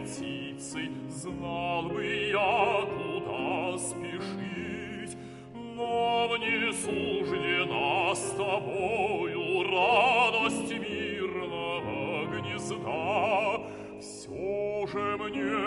птицей, знал бы я, куда спешить, но мне суждена с тобою радость мирного гнезда. Все же мне